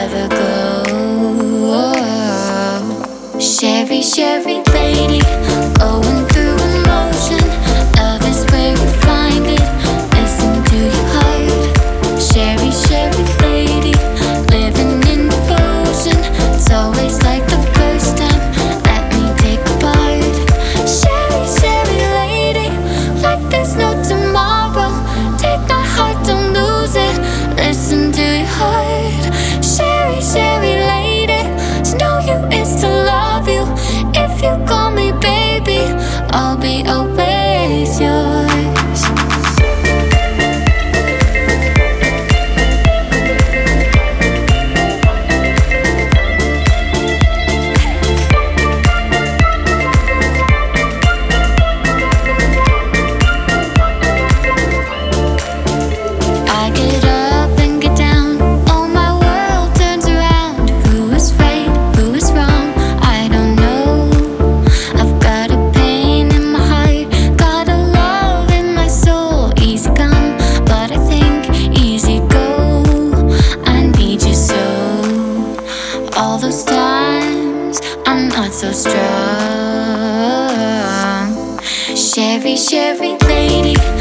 never go. Sherry, Sherry lady, going through emotion. Love is where you find it. Listen to your heart. Sherry, Sherry lady, living in devotion. It's always like the first time. Let me take a part. Sherry, Sherry lady, like there's no tomorrow. Take my heart, don't lose it. Listen to your heart. Sherry, Sherry lady, to know you is to love you. If you call me baby, I'll be always yours. I get up and get down, oh my world turns around. Who is right, who is wrong, I don't know. I've got a pain in my heart, got a love in my soul. Easy come, but I think easy go. I need you so. All those times I'm not so strong. Sherry, Sherry lady,